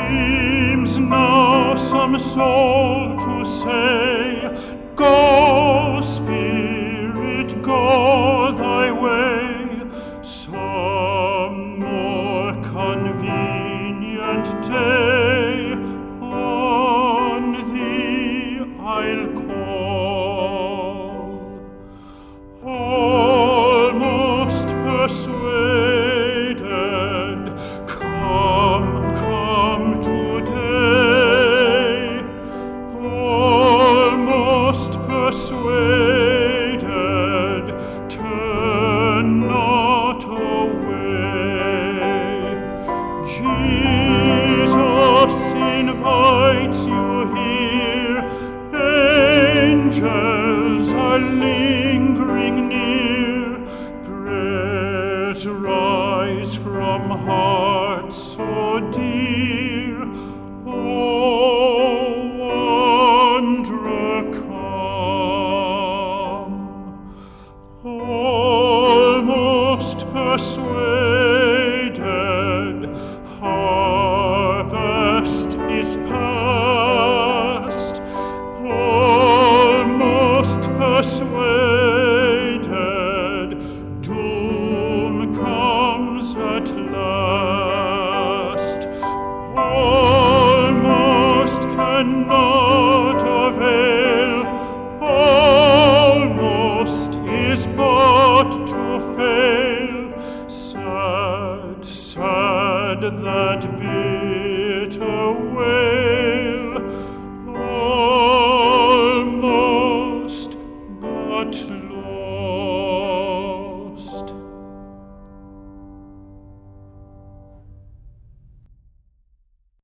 Seems now some soul to say, Go, Spirit, go thy way. Some more convenient day on thee I'll call. Almost persuaded, come today. Almost persuaded, turn not away. Jesus invites you here. Angels are lingering near. Prayers rise from hearts so dear. Oh, wanderer, come. Almost persuaded, harvest is past. Almost persuaded, doom comes at last. Almost cannot avail, almost is but to fail. Sad, sad that bitter wail, almost but